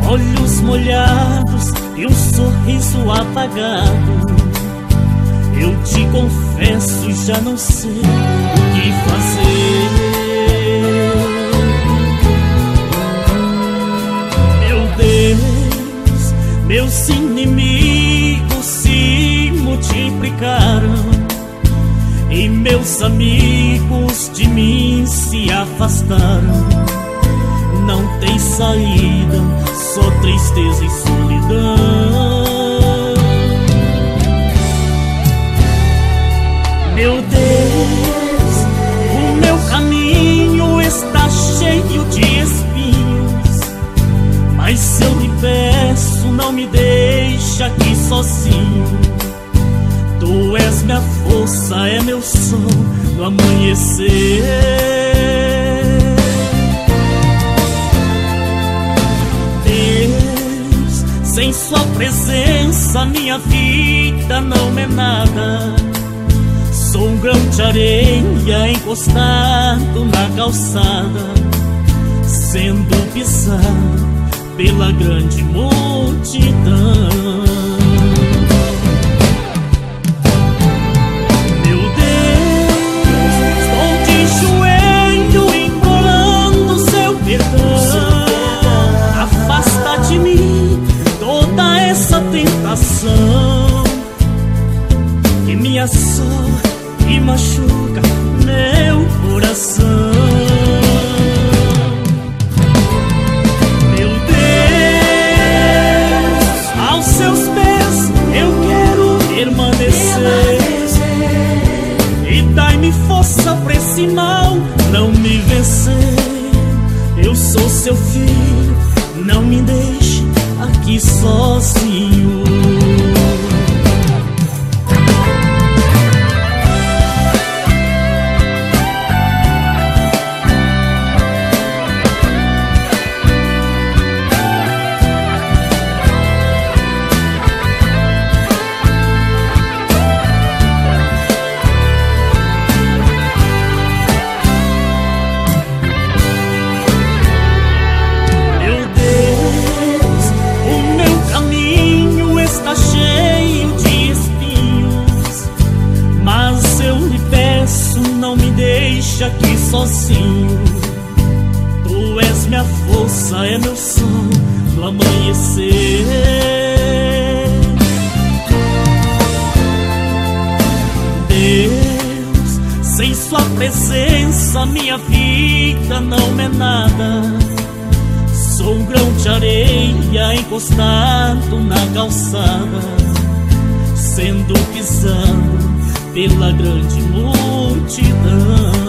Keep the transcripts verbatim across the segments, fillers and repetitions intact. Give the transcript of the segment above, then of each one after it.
olhos molhados e um sorriso apagado. Eu te confesso, já não sei o que fazer. Meu Deus, meus inimigos se multiplicaram e meus amigos de mim se afastaram. Não tem saída, só tristeza e solidão. Meu Deus, o meu caminho está cheio de espinhos, mas se eu lhe peço, não me deixa aqui sozinho. Tu és minha força, é meu sol no amanhecer. Deus, sem sua presença minha vida não é nada. Sou um grão de areia encostado na calçada, sendo pisado pela grande multidão. Meu Deus, estou de joelho implorando seu perdão. Afasta de mim toda essa tentação que me assola e machuca meu coração. Meu Deus, aos seus pés eu quero permanecer, e dai-me força pra esse mal não me vencer. Eu sou seu filho, não me deixe aqui sozinho. Aqui sozinho, tu és minha força, é meu sol no amanhecer. Deus, sem sua presença minha vida não é nada. Sou um grão de areia encostado na calçada, sendo pisado pela grande multidão.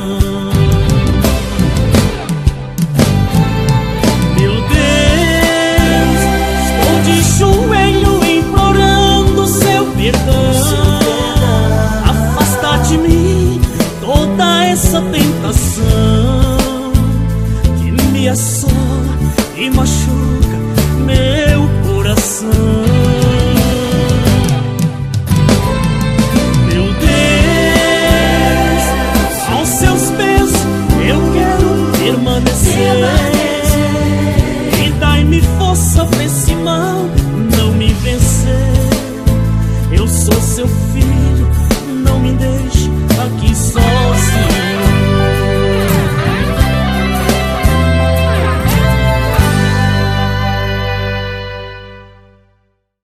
Meu Deus, estou de joelho implorando seu perdão. Afasta de mim toda essa tentação que me assola e machuca meu coração.